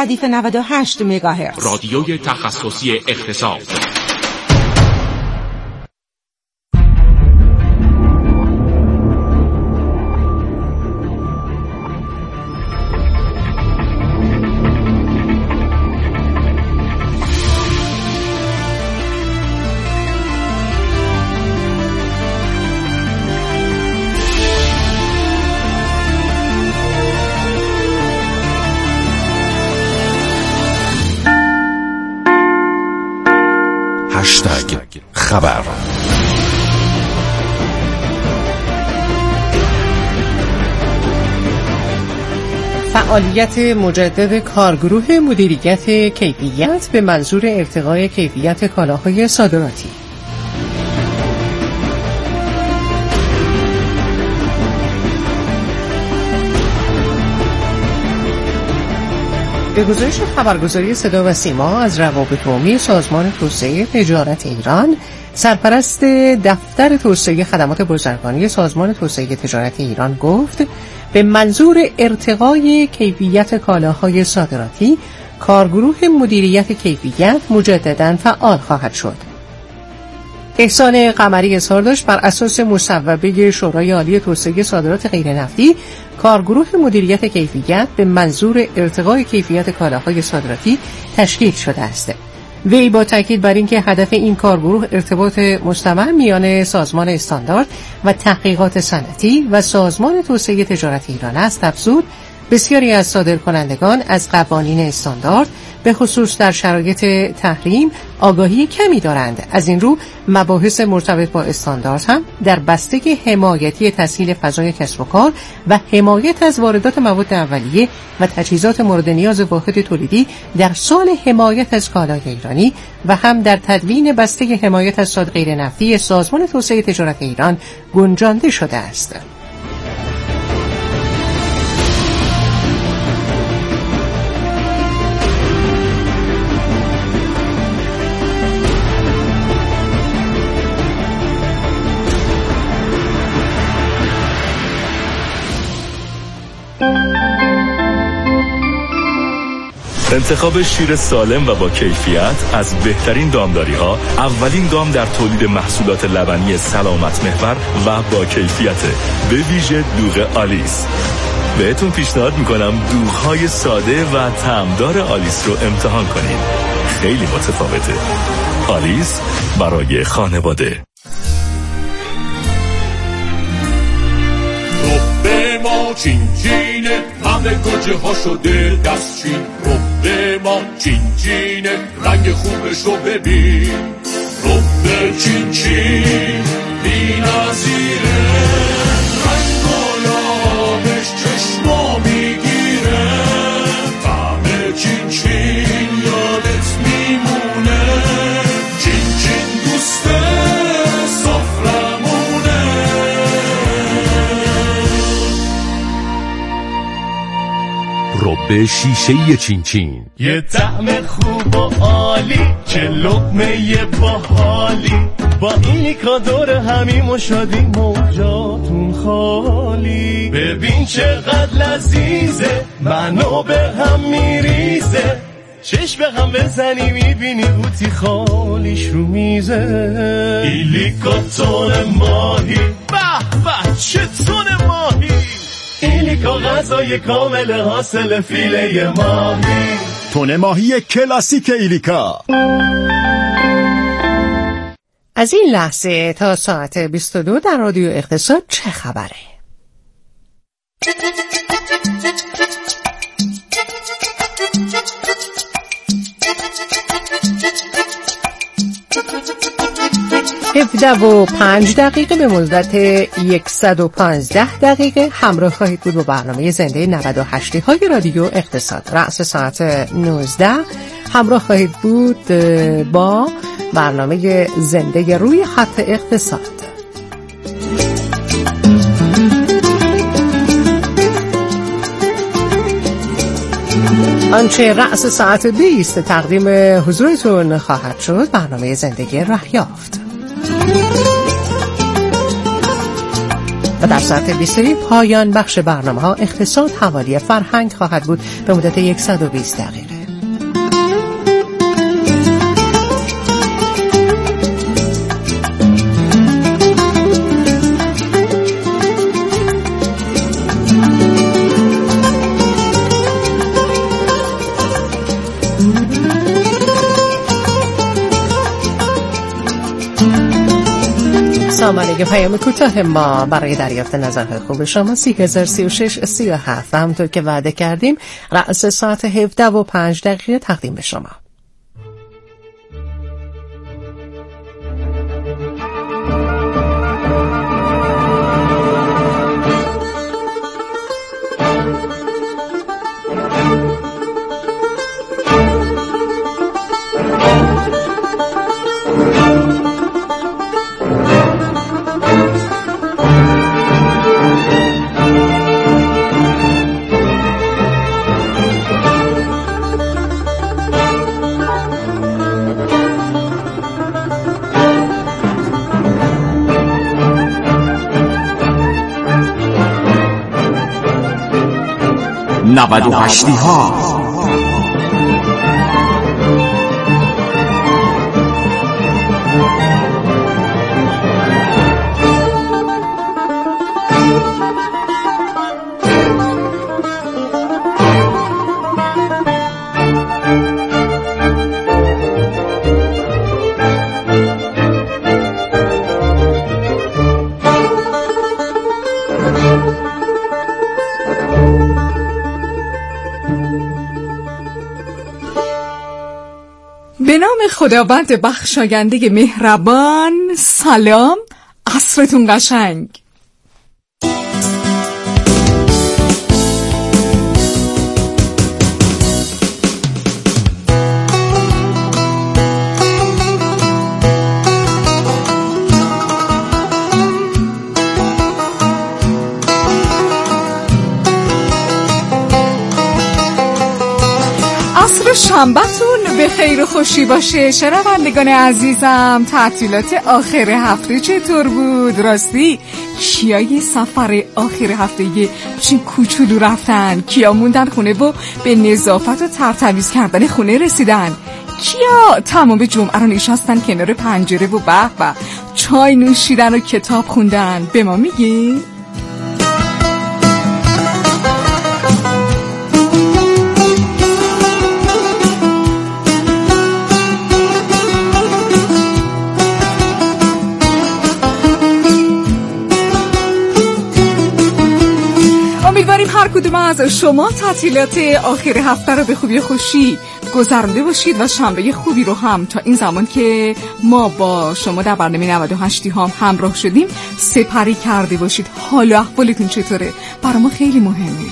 ردیف 98 مگاهرتز. رادیوی تخصصی اقتصاد. خبر. فعالیت مجدد کارگروه مدیریت کیفیت به منظور ارتقای کیفیت کالاهای صادراتی. به گزارش خبرگزاری صدا و سیما از روابط عمومی سازمان توسعه تجارت ایران، سرپرست دفتر توسعه خدمات بازرگانی سازمان توسعه تجارت ایران گفت به منظور ارتقای کیفیت کالاهای صادراتی، کارگروه مدیریت کیفیت مجدداً فعال خواهد شد. احسان قمری اظهار داشت بر اساس مصوبه شورای عالی توسعه صادرات غیرنفتی، کارگروه مدیریت کیفیت به منظور ارتقای کیفیت کالاهای صادراتی تشکیل شده است. وی با تاکید بر اینکه هدف این کارگروه ارتباط مستمر میان سازمان استاندارد و تحقیقات صنعتی و سازمان توسعه تجارت ایران است، افزود بسیاری از صادرکنندگان از قوانین استاندارد به خصوص در شرایط تحریم آگاهی کمی دارند. از این رو مباحث مرتبط با استاندارد هم در بسته حمایتی تسهیل فضای کسب و کار و حمایت از واردات مواد اولیه و تجهیزات مورد نیاز واحد تولیدی در سال حمایت از کالای ایرانی و هم در تدوین بسته حمایت از صادرات غیرنفتی سازمان توسعه تجارت ایران گنجانده شده است. انتخاب شیر سالم و با کیفیت از بهترین دامداری‌ها، اولین گام در تولید محصولات لبنی سلامت محور و با کیفیت، به ویژه دوغ آلیس. بهتون پیشنهاد میکنم دوغ‌های ساده و طعمدار آلیس رو امتحان کنید. خیلی متفاوته. آلیس برای خانواده. رب ما چین چینه، همه گوجه ها شده دستچین. رب ما چین چینه، رنگ خوبش رو ببین. رب چین چین بی نظیره، رنگ و لابش چشما میگیره. طعم چین چین یادت میمونه، چین چین دوست سفرمونه. رب شیشه‌ای چین چین، یه طعم خوب و عالی، چه لقمه باحالی. با ایلیکا دور همیم و شادیم و جاتون خالی. ببین چقدر لذیذه، منو به هم میریزه. چشم به هم بزنی میبینی قوطی خالیش رو میزه. ایلیکا تون ماهی، به به چه تون ماهی. ایلیکا غذای کامل حاصل فیله ماهی. تون ماهی کلاسیک ایلیکا. از این لحظه تا ساعت 22 در رادیو اقتصاد چه خبره؟ هفده و 5 دقیقه به مدت 115 دقیقه همراه خواهید بود با برنامه زنده 98 های رادیو اقتصاد. رأس ساعت 19 همراه خواهید بود با برنامه زنده روی خط اقتصاد. آنچه رأس ساعت 20 تقدیم حضورتون خواهد شد برنامه زندگی رهیافت. و در ساعت 20 پایان بخش برنامه ها اقتصاد حوالی فرهنگ خواهد بود به مدت 120 دقیقه. سامانه پیام کوتاه ما برای دریافت نظرهای خوب شما 303637 و همونطور که وعده کردیم رأس ساعت 17:05 تقدیم به شما. نود ها به نام خداوند بخشاینده مهربان. سلام، عصرتون قشنگ. شنبه‌تون به خیر و خوشی باشه. شنوندگان عزیزم، تعطیلات آخر هفته چطور بود؟ راستی کیای سفر آخر هفته چین کوچولو رفتن؟ کیا موندن خونه و به نظافت و ترتمیز کردن خونه رسیدن؟ کیا تمام جمعه رو نشستن کنار پنجره و به چای نوشیدن و کتاب خوندن؟ به ما میگی؟ امیدواریم هر کدوم از شما تعطیلات آخر هفته رو به خوبی و خوشی گذرانده باشید و شنبه خوبی رو هم تا این زمان که ما با شما در برنامه 98 هم همراه شدیم سپری کرده باشید. حال و احوالتون چطوره؟ برای ما خیلی مهمه.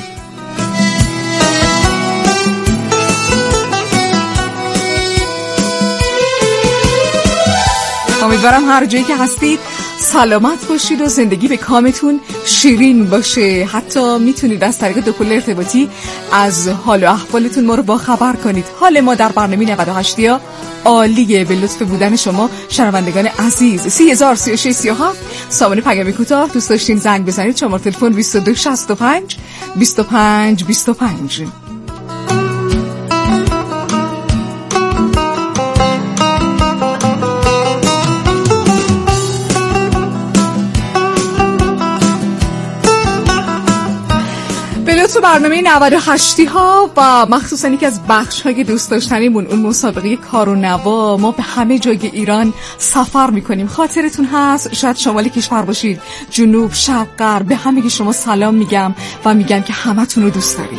امیدوارم هر جایی که هستید سلامت باشید و زندگی به کامتون شیرین باشه. حتی میتونید از طریق دو کل ارتباطی از حال و احوالتون ما رو با خبر کنید. حال ما در برنامه 98 عالیه به لطف بودن شما شنوندگان عزیز. 303637 سامانه پیام کوتاه. دوست داشتین زنگ بزنید، شماره تلفن 2265 25 25. تو برنامه 98 ها و مخصوصا یکی از بخش های دوست داشتنیمون اون مسابقه کار و نوا، ما به همه جای ایران سفر میکنیم. خاطرتون هست شاید شمال کشور باشید، جنوب، شرق، غرب، به همه شما سلام میگم و میگم که همتون رو دوست داریم.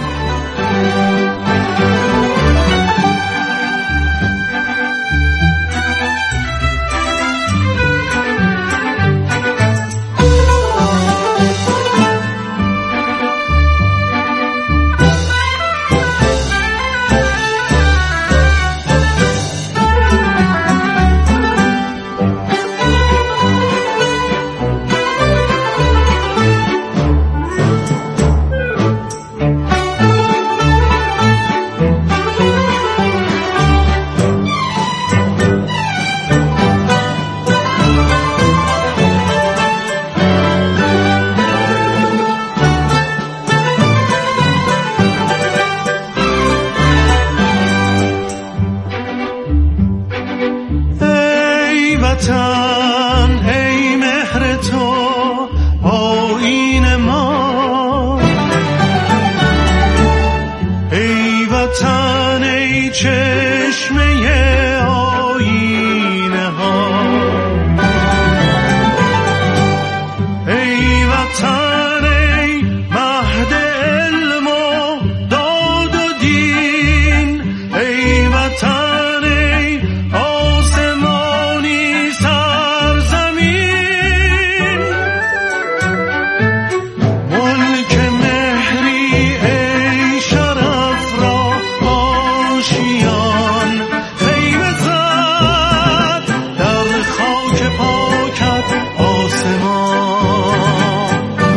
آشیان خیمه زد در خاک پاکت آسمان.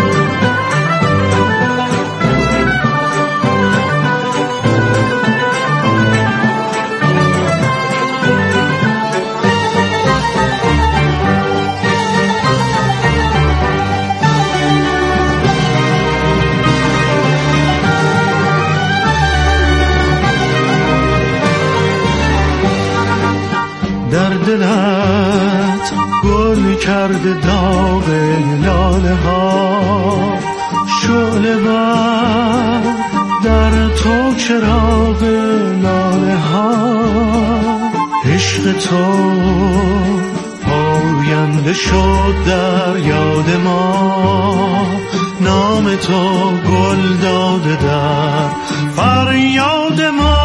در دلت گل کرده داغ لاله ها، شعله ور در تو چراغ لاله ها. عشق تو پاینده شد در یاد ما، نام تو گل داده در فریاد ما.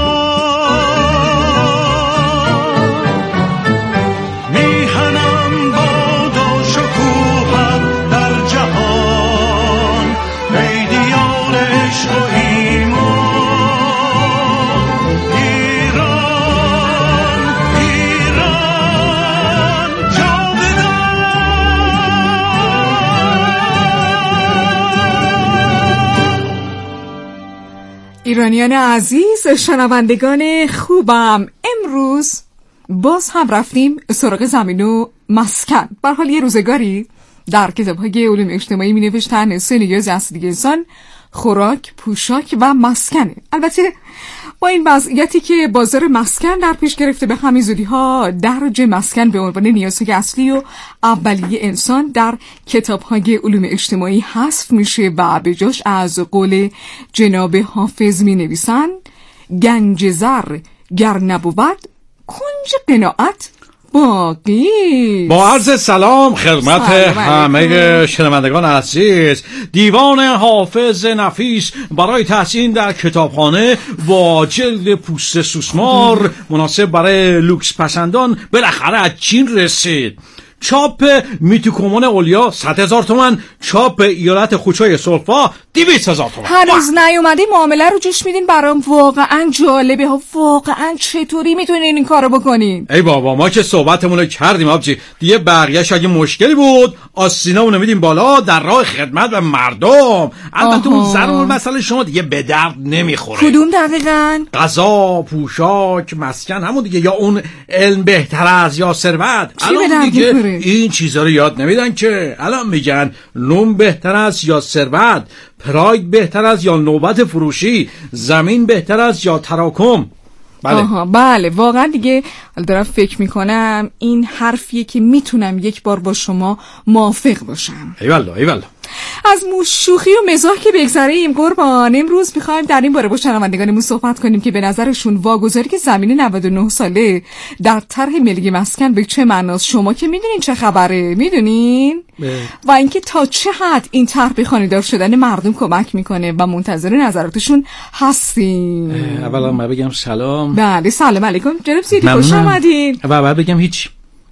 ایرانیان عزیز، شنوندگان خوبم، امروز باز هم رفتیم سراغ زمین و مسکن. به هر حال یه روزگاری در کتاب‌های علوم اجتماعی می‌نوشتن سه نیاز اصلی انسان خوراک، پوشاک و مسکنه. البته با این وضعیتی که بازار مسکن در پیش گرفته، به همین زودی‌ها درج مسکن به عنوان نیازهای اصلی و اولیه انسان در کتاب‌های علوم اجتماعی حذف میشه و به جاش از قول جناب حافظ می‌نویسن گنج زر گر نبود کنج قناعت باقی. با عرض سلام خدمت همه شنوندگان عزیز، دیوان حافظ نفیس برای تحسین در کتابخانه با جلد پوست سوسمار مناسب برای لوکس پسندان بالاخره از چین رسید. چاپ میتوکومون اولیا 100,000 تومان، چاپ ایالت خوچای سلفا 200,000 تومان. هنوز نیومدی معامله رو جوش میدین؟ برام واقعا جالبه ها. واقعا چطوری میتونین این کارو بکنین؟ ای بابا ما که صحبتمون رو کردیم آبجی، دیگه بقیه‌اش اگه مشکلی بود آستینامون رو میدیم بالا در راه خدمت به مردم. البته اون ضرور مسئله شما دیگه به درد نمیخوره. کدوم دقیقاً؟ غذا، پوشاک، مسکن، همون دیگه. یا اون علم بهتر از یا ثروت. الان دیگه این چیزا رو یاد نمیدن که. الان میگن نون بهتر از یا ثروت، پراید بهتر از یا نوبت فروشی، زمین بهتر از یا تراکم. بله. بله واقعا دیگه دارم فکر میکنم این حرفیه که میتونم یک بار با شما موافق باشم. ایوالله از شوخی و مزاح که بگذریم قربان، امروز میخوایم در این باره با شنوندگانمون صحبت کنیم که به نظرشون واگذاری که زمین 99 ساله در طرح ملی مسکن به چه معناست. شما که میدونین چه خبره، میدونین؟ و اینکه تا چه حد این طرح به خانه‌دار شدن مردم کمک میکنه و منتظر نظراتشون هستیم. اولا من بگم سلام. بله سلام علیکم جناب سیدی، خوش آمدین. و بگم هیچی.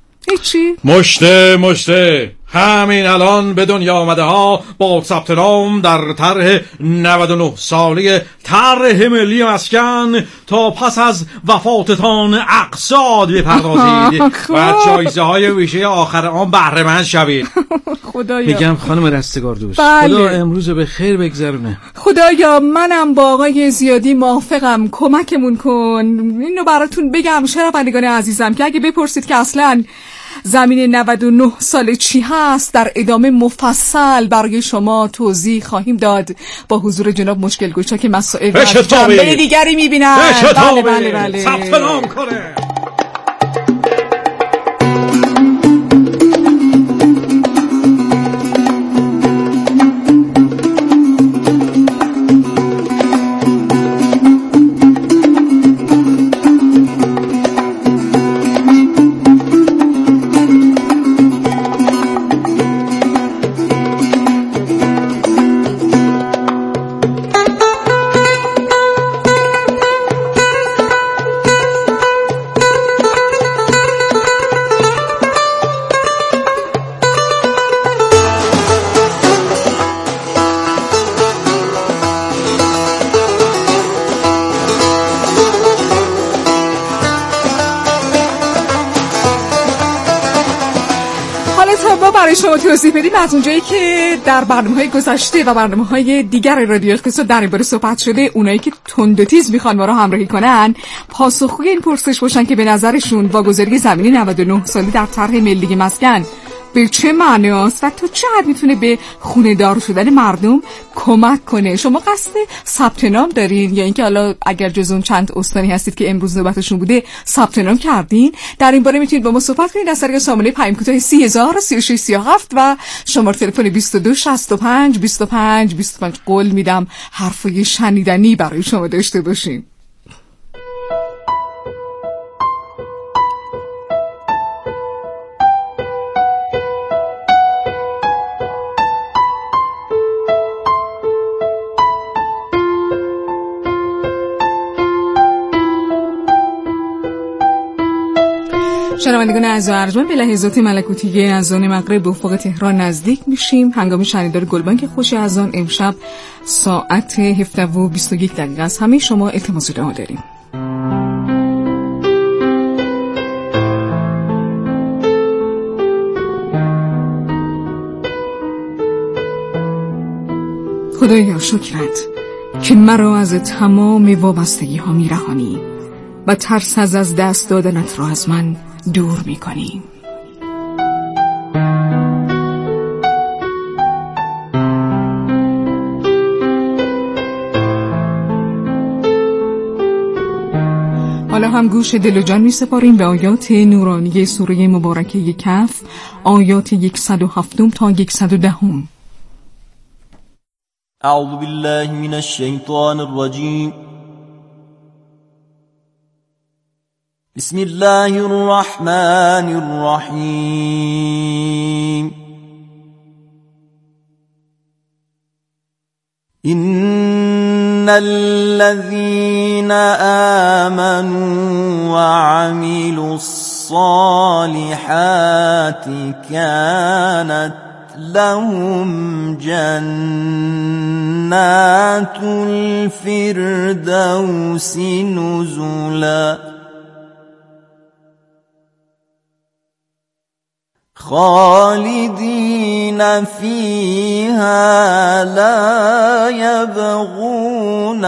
مشته همین الان به دنیا آمده ها با ثبت نام در طرح 99 ساله طرح ملی مسکن تا پس از وفاتتان اقصاد بپردازید و جایزه های ویژه آخر آن بهره مند شوید. خدایا میگم خانم رستگار دوست، بله. خدا امروز به خیر بگذرونه. خدایا منم با آقای زیادی موافقم، کمکمون کن. اینو براتون بگم شنوندگان عزیزم که اگه بپرسید که اصلاً زمین 99 سال چی هست، در ادامه مفصل برای شما توضیح خواهیم داد با حضور جناب مشکل گوشا که مسائل رو از جنبه دیگری میبینن. بله ثبت نام کنه. برای شما توضیح بدیم از اونجایی که در برنامه‌های گذشته و برنامه‌های دیگر رادیو اقتصاد در این باره صحبت شده، اونایی که تند و تیز میخوان ما رو همراهی کنن پاسخگوی این پرسش باشن که به نظرشون واگذاری زمینی 99 سالی در طرح ملی مسکن به چه معنی است و تا چه حد میتونه به خونه دار شدن مردم کمک کنه. شما قصد ثبت نام دارین یا اینکه حالا اگر جز اون چند استانی هستید که امروز نوبتشون بوده ثبت نام کردین؟ در این باره میتونید با ما صحبت کنید از طریق شماره پیام کوتاه 3003637 و شماره تلفن 2265 25 25. قول میدم حرفای شنیدنی برای شما داشته باشیم. شنوندگان اعزا ارجمند، به لحظات ملکوتی اذان مغرب به افق تهران نزدیک میشیم. هنگام شنیدن گلبانگ خوش اذان امشب ساعت 17:21 است. همه شما التماس دعا داریم. خدایا شکرت که مرا از تمام وابستگی ها میرهانی و ترس از دست دادنت را از من دور می‌کنی. حالا هم گوش دل و جان می‌سپاریم به آیات نورانی سوره مبارکه کهف، آیات 107 تا 110. اعوذ بالله من الشیطان الرجیم. بسم الله الرحمن الرحیم. إن الذين آمنوا وعملوا الصالحات كانت لهم جنات الفردوس نزلا خالدين فيها لا يبغون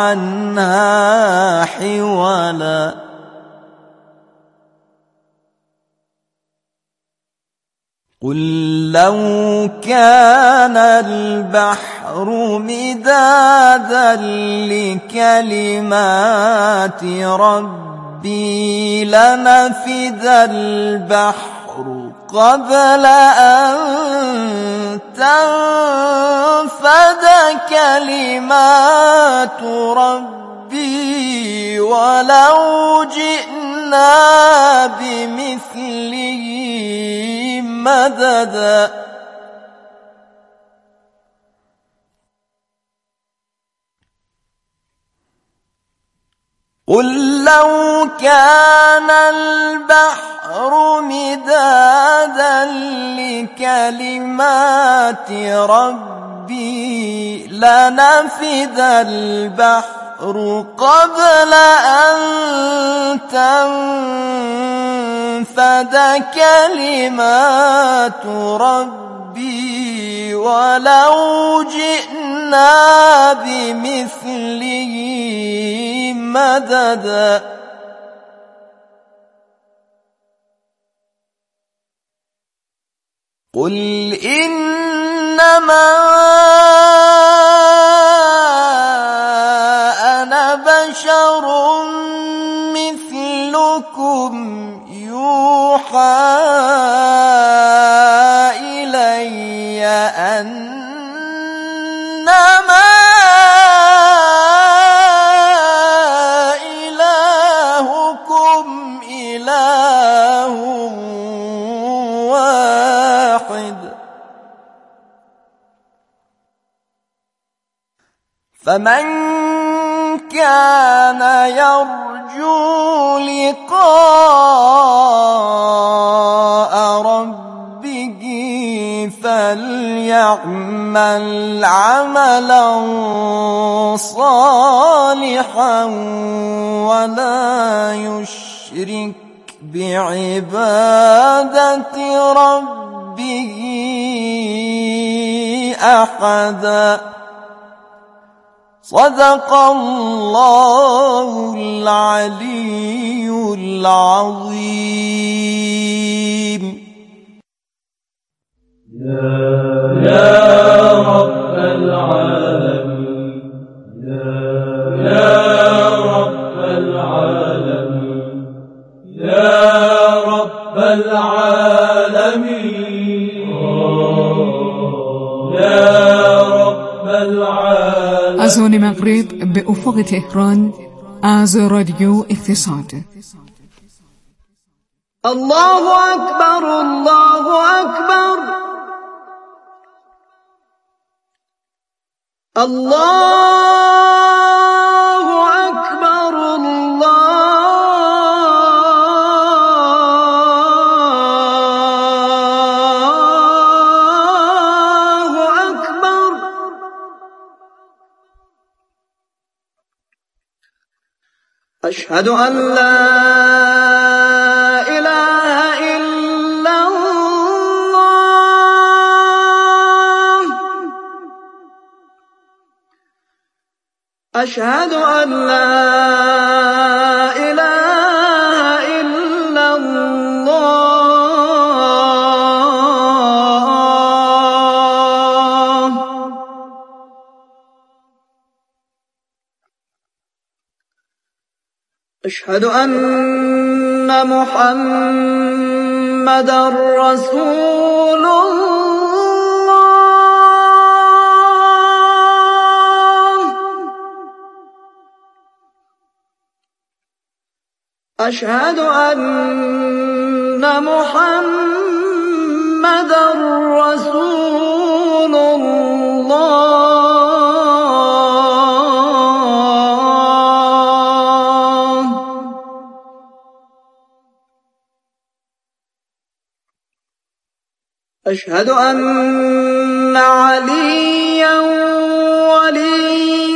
عنها حولا قل لو كان البحر مدادا لكلمات ربي لنفد البحر قبل أن تنفد كلمات ربي ولو جئنا بمثله مددا قل لو كان البحر مدادا لكلمات ربي لنفد البحر قبل أن تنفد كلمات ربي ولو جئنا بمثله مددا قل إنما أنا بشر مثلكم يوحى إلي أنما إلهكم إله واحد فمن كان يرجو لقاء ربه فليعمل عملا صالحا ولا يشرك بعبادة ربه به أحدا. صدق الله العلي العظيم. يا رب العالمين، يا رب العالمين، يا رب العالمين، يا رب العالمين. از آن مغرب به افق تهران از رادیو اقتصاد. الله أكبر، الله أكبر، الله أكبر، الله أكبر. أشهد أن لا أشهد أن لا إله إلا الله. أشهد أن محمدًا رسول الله. أشهد أن محمدًا رسول الله. أشهد أن عليًّا ولي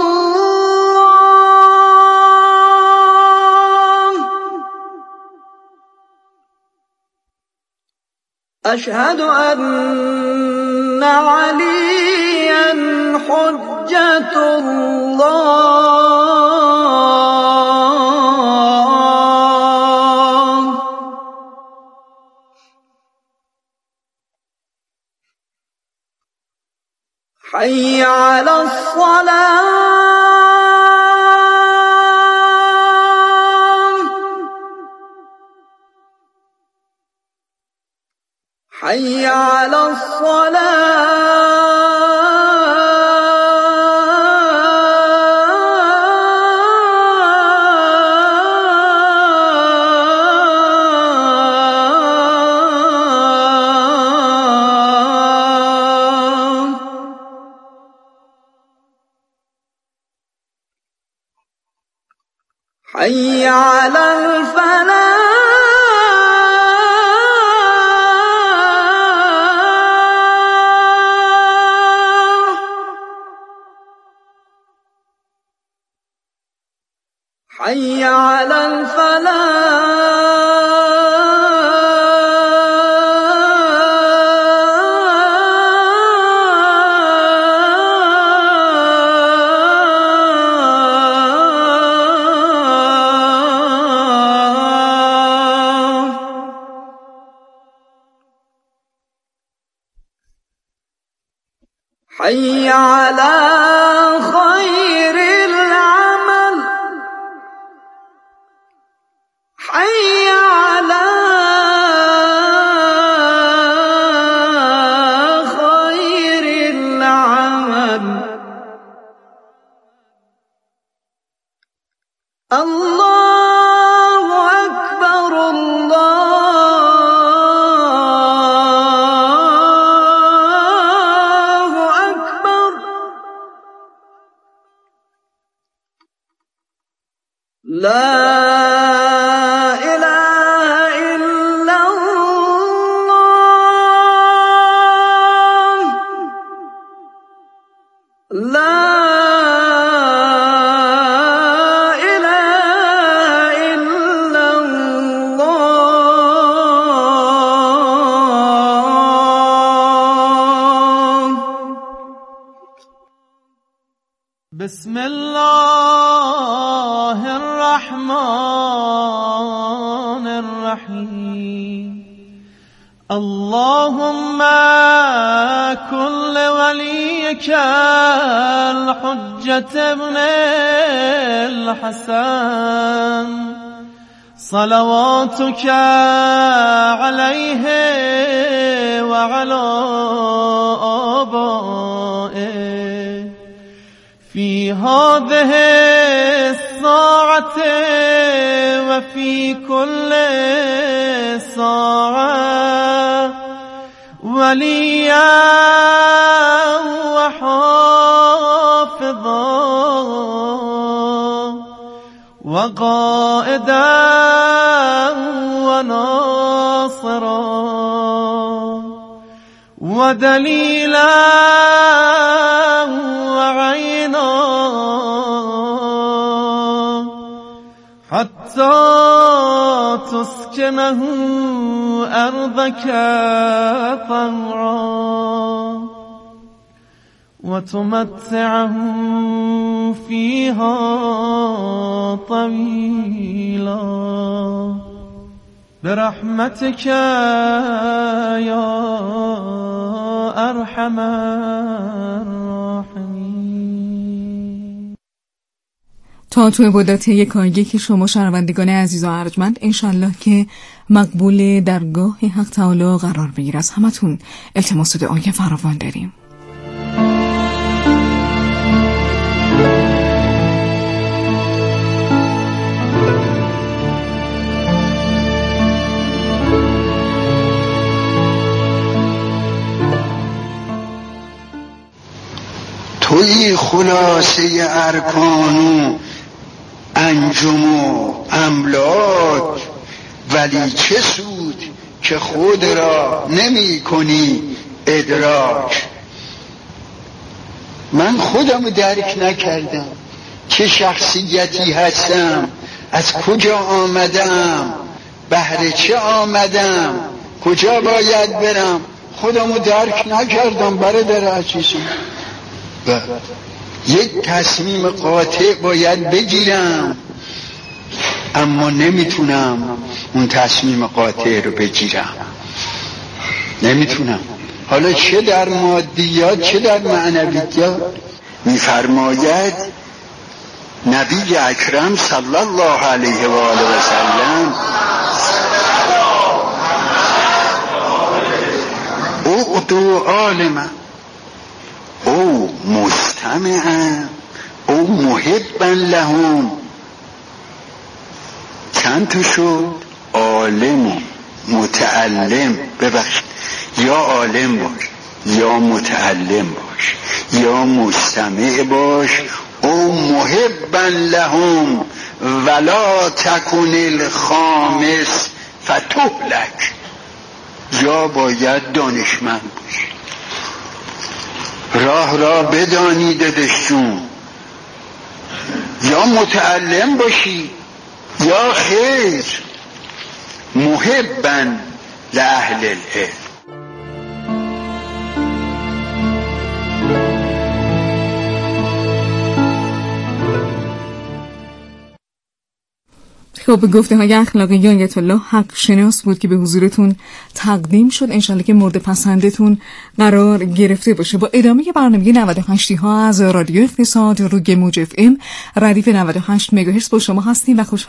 الله. أشهد أن عليًّا حجة الله. حي على الصلاة، حي على حي على الفلاح، حي على حي على خير العمل، حي على خير العمل. الله أكبر، الله أكبر. لا إله بسم الله الرحمن الرحیم اللهم كن لوليك الحجة ابن الحسن صلواتك عليه وعلى آبائه في هذه الساعة وفي كل ساعة وليا وحافظا وقائدا وناصرا ودليلا وعينا حتى تسكنه أرضك طوعا وتمتعه فيها طويلا برحمتك يا أرحم الراحمين. تا تو عبادت یکایک که شما شنوندگان عزیز و ارجمند انشالله که مقبول درگاه حق تعالی قرار بگیر. از همتون التماس دعای فراوان داریم. توی خلاصه ارکان و انجم و املاک، ولی چه سود که خود را نمی کنی ادراک. من خودم درک نکردم چه شخصیتی هستم، از کجا آمدم، بهر چه آمدم، کجا باید برم. خودم درک نکردم برادر عزیزم. یک تصمیم قاطع باید بگیرم، اما نمیتونم اون تصمیم قاطع رو بگیرم، نمیتونم. حالا چه در مادیات چه در معنویات. میفرماید نبی اکرم صلی الله علیه و آله و سلم اعطوا عالما او مستمعا او محبا لهم. چند تا شد؟ عالم و متعلم. ببخشید، یا عالم باش، یا متعلم باش، یا مستمع باش، او محبا لهم ولا تکن الخامس فتهلک. یا باید دانشمند باشی، راه را بدانی دادشون، یا متعلم باشی، یا خیر محبا لأهل العلم. خب، گفته های اخلاقی آیت الله حق شناس بود که به حضورتون تقدیم شد. انشالله که مورد پسندتون قرار گرفته باشه. با ادامه برنامه 98 ها از رادیو اقتصاد روی موج FM ردیف 98 مگاهرتز با شما هستیم و خوشحال